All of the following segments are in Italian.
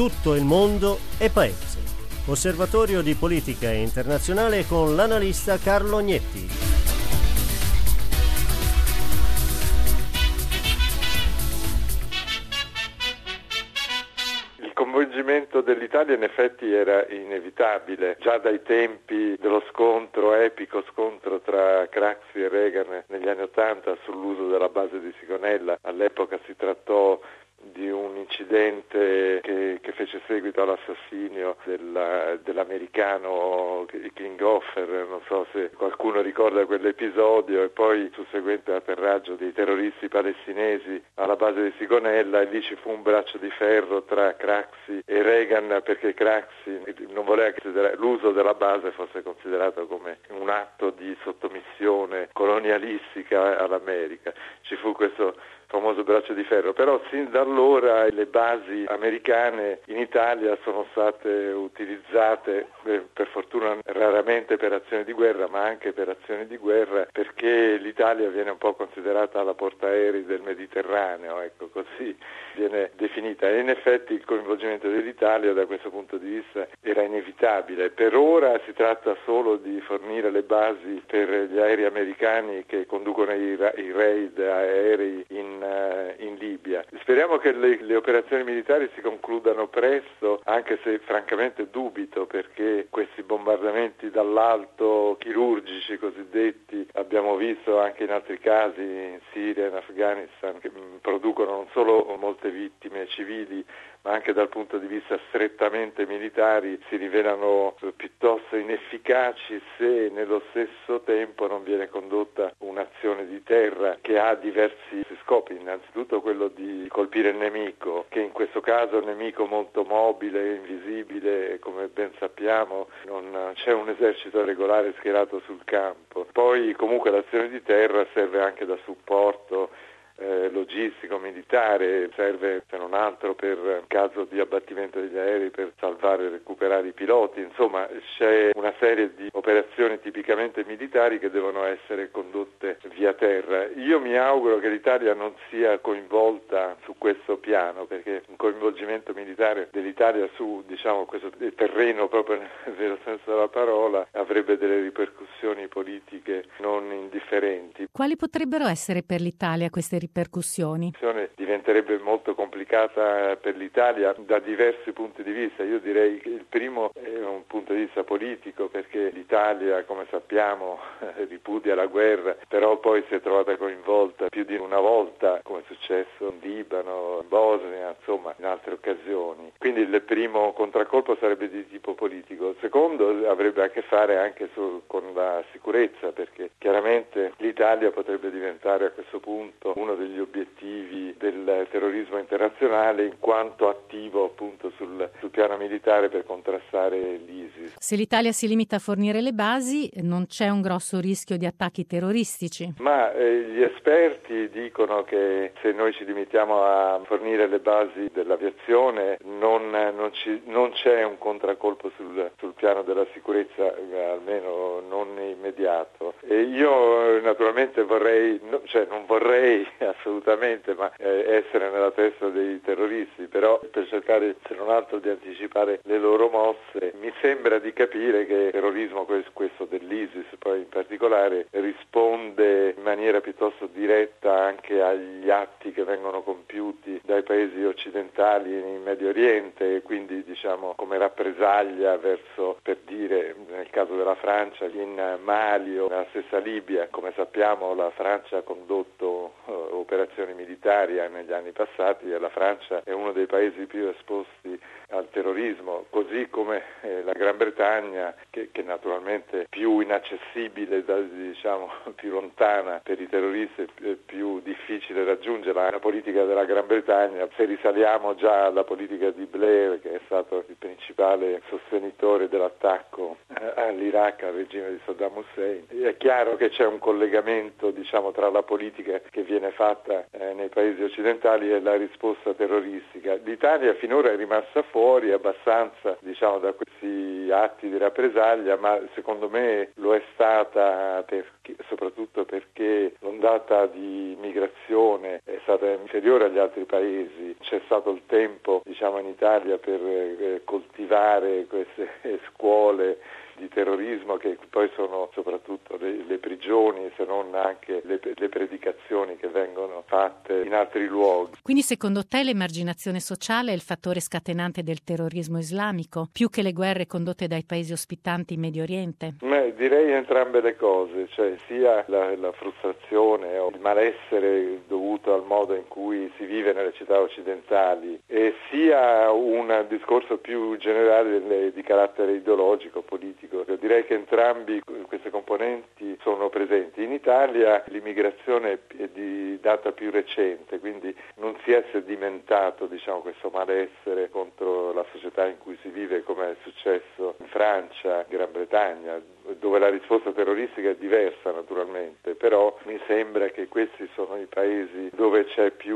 tutto il mondo e paese. Osservatorio di politica internazionale con l'analista Carlo Agnetti. Il coinvolgimento dell'Italia in effetti era inevitabile, già dai tempi dello epico scontro tra Craxi e Reagan negli anni '80 sull'uso della base di Sigonella. All'epoca si trattò di un incidente che fece seguito all'assassinio dell'americano Klinghoffer, non so se qualcuno ricorda quell'episodio, e poi sul seguente atterraggio dei terroristi palestinesi alla base di Sigonella, e lì ci fu un braccio di ferro tra Craxi e Reagan, perché Craxi non voleva che l'uso della base fosse considerato come un atto di sottomissione colonialistica all'America. Ci fu questo famoso braccio di ferro, però sin da allora le basi americane in Italia sono state utilizzate, per fortuna raramente per azioni di guerra, ma anche per azioni di guerra, perché l'Italia viene un po' considerata la portaerei del Mediterraneo, ecco, così viene definita, e in effetti il coinvolgimento dell'Italia da questo punto di vista era inevitabile. Per ora si tratta solo di fornire le basi per gli aerei americani che conducono i raid aerei in Libia. Speriamo che le operazioni militari si concludano presto, anche se francamente dubito, perché questi bombardamenti dall'alto chirurgici cosiddetti abbiamo visto anche in altri casi in Siria e in Afghanistan, che producono non solo molte vittime civili, ma anche dal punto di vista strettamente militari si rivelano piuttosto inefficaci se nello stesso tempo non viene condotta un'azione di terra che ha diversi scopi. Innanzitutto quello di colpire il nemico, che in questo caso è un nemico molto mobile, invisibile, come ben sappiamo non c'è un esercito regolare schierato sul campo. Poi comunque l'azione di terra serve anche da supporto logistico, militare, serve se non altro per caso di abbattimento degli aerei, per salvare e recuperare i piloti. Insomma, c'è una serie di operazioni tipicamente militari che devono essere condotte via terra. Io mi auguro che l'Italia non sia coinvolta su questo piano, perché un coinvolgimento militare dell'Italia su, questo terreno proprio nel vero senso della parola avrebbe delle ripercussioni politiche non indifferenti. Quali potrebbero essere per l'Italia queste ripercussioni? Diventerebbe molto complicata per l'Italia da diversi punti di vista. Io direi che il primo è un punto di vista politico, perché l'Italia, come sappiamo, ripudia la guerra, però poi si è trovata coinvolta più di una volta, come è successo in Libano, in Bosnia, insomma in altre occasioni. Quindi il primo contraccolpo sarebbe di tipo politico. Il secondo avrebbe a che fare anche con la sicurezza, perché chiaramente l'Italia potrebbe diventare a questo punto uno degli obiettivi del terrorismo internazionale, in quanto attivo appunto sul piano militare per contrastare l'ISIS. Se l'Italia si limita a fornire le basi, non c'è un grosso rischio di attacchi terroristici? Ma gli esperti dicono che se noi ci limitiamo a fornire le basi dell'aviazione non c'è un contraccolpo sul piano della sicurezza, almeno non immediato. E io naturalmente non vorrei assolutamente essere nella testa dei terroristi, però per cercare se non altro di anticipare le loro mosse, mi sembra di capire che il terrorismo, questo dell'ISIS poi in particolare, risponde in maniera piuttosto diretta anche agli atti che vengono compiuti dai paesi occidentali in Medio Oriente, e quindi come rappresaglia verso, per dire, nel caso della Francia, in Mali o nella stessa Libia. Come sappiamo la Francia ha condotto operazioni militari negli anni passati, e la Francia è uno dei paesi più esposti al terrorismo, così come la Gran Bretagna, che naturalmente è più inaccessibile, più lontana per i terroristi, è più difficile raggiungere. La politica della Gran Bretagna, se risaliamo già alla politica di Blair, che è stato il principale sostenitore dell'attacco all'Iraq, al regime di Saddam Hussein, è chiaro che c'è un collegamento tra la politica che viene fatta nei paesi occidentali e la risposta terroristica. L'Italia finora è rimasta fuori abbastanza da questi atti di rappresaglia, ma secondo me lo è stata soprattutto perché l'ondata di migrazione è stata inferiore agli altri paesi. C'è stato il tempo, in Italia per coltivare queste scuole di terrorismo che poi sono soprattutto le prigioni, se non anche le predicazioni che vengono fatte in altri luoghi. Quindi secondo te l'emarginazione sociale è il fattore scatenante del terrorismo islamico, più che le guerre condotte dai paesi ospitanti in Medio Oriente? Direi entrambe le cose, cioè sia la frustrazione o il malessere dovuto al modo in cui si vive nelle città occidentali, e sia un discorso più generale di carattere ideologico, politico. Direi che entrambi queste componenti sono presenti. In Italia l'immigrazione è di data più recente, quindi non si è sedimentato questo malessere contro la società in cui si vive, come è successo in Francia, in Gran Bretagna, dove la risposta terroristica è diversa naturalmente, però mi sembra che questi sono i paesi dove c'è più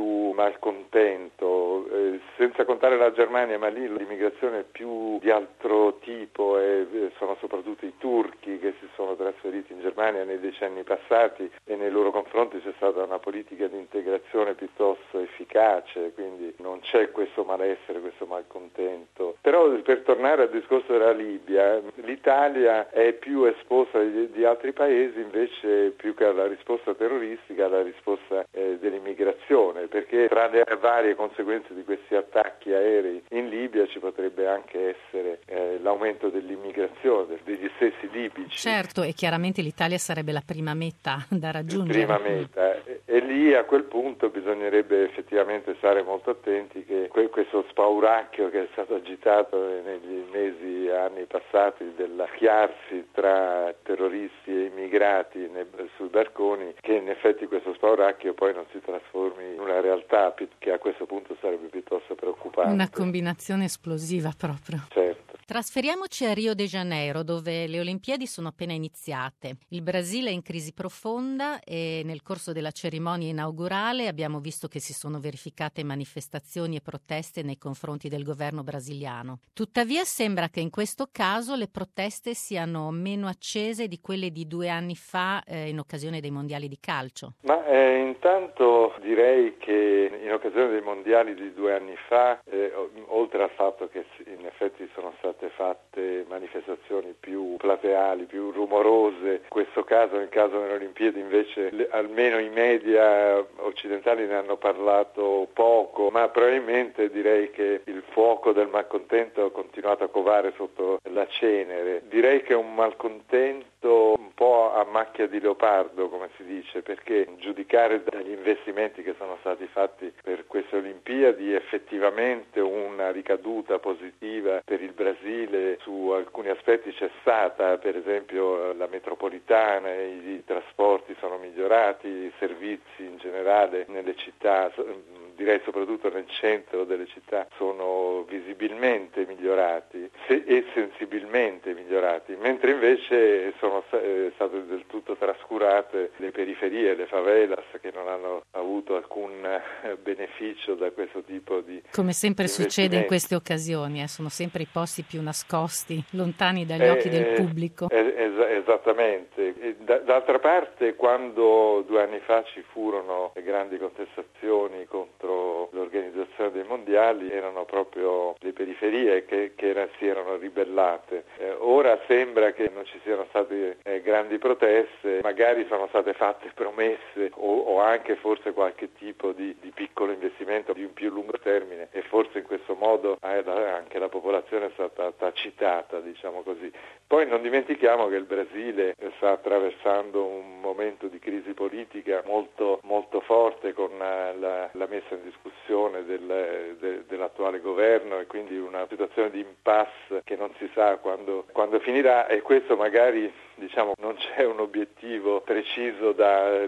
malcontento, senza contare la Germania, ma lì l'immigrazione è più di altro tipo e sono soprattutto i turchi che si sono trasferiti in Germania nei decenni passati e nei loro confronti c'è stata una politica di integrazione piuttosto efficace, quindi non c'è questo malessere, questo malcontento. Però per tornare al discorso della Libia, l'Italia è più esposta di altri paesi invece più che alla risposta terroristica, alla risposta dell'immigrazione, perché tra le varie conseguenze di questi attacchi aerei in Libia ci potrebbe anche essere l'aumento dell'immigrazione degli stessi libici. Certo, e chiaramente l'Italia sarebbe la prima meta da raggiungere. Prima meta, e lì a quel punto bisognerebbe effettivamente stare molto attenti che questo spauracchio che è stato agitato negli mesi e anni passati del schiarsi tra terroristi e immigrati sui barconi, che in effetti questo spauracchio poi non si trasformi in una realtà che a questo punto sarebbe piuttosto preoccupante. Una combinazione esplosiva proprio. Certo. Trasferiamoci a Rio de Janeiro, dove le Olimpiadi sono appena iniziate. Il Brasile è in crisi profonda e nel corso della cerimonia inaugurale abbiamo visto che si sono verificate manifestazioni e proteste nei confronti del governo brasiliano. Tuttavia sembra che in questo caso le proteste siano meno accese di quelle di 2 anni fa in occasione dei mondiali di calcio. Ma intanto direi che in occasione dei mondiali di 2 anni fa, oltre al fatto che in effetti sono state fatte manifestazioni più plateali, più rumorose, in questo caso, nel caso delle Olimpiadi invece almeno i media occidentali ne hanno parlato poco, ma probabilmente direi che il fuoco del malcontento ha continuato a covare sotto la cenere. Direi che è un malcontento un po' a macchia di leopardo, come si dice, perché giudicare dagli investimenti che sono stati fatti per queste Olimpiadi effettivamente una ricaduta positiva per il Brasile su alcuni aspetti c'è stata, per esempio la metropolitana, i trasporti sono migliorati, i servizi in generale nelle città, direi soprattutto nel centro delle città, sono visibilmente migliorati e sensibilmente migliorati, mentre invece sono state del tutto trascurate le periferie, le favelas, che non hanno avuto alcun beneficio da questo tipo di come sempre succede in queste occasioni, sono sempre i posti più nascosti, lontani dagli occhi del pubblico. Esattamente. E d'altra parte, quando 2 anni fa ci furono le grandi contestazioni contro l'organizzazione dei mondiali, erano proprio le periferie che si erano ribellate. Ora sembra che non ci siano state grandi proteste, magari sono state fatte promesse o anche forse qualche tipo di piccolo investimento di un più lungo termine, e forse in questo modo anche la popolazione è stata tacitata, diciamo così. Poi non dimentichiamo che il Brasile sta attraversando un momento di crisi politica molto, molto forte, con la messa in discussione dell'attuale governo, e quindi una situazione di impasse che non si sa quando finirà, e questo magari non c'è un obiettivo preciso da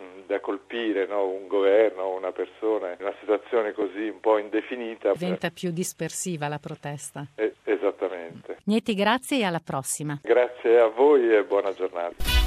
colpire, no? Un governo o una persona in una situazione così un po' indefinita. Diventa più dispersiva la protesta. Esattamente. Nieti, grazie e alla prossima. Grazie a voi e buona giornata.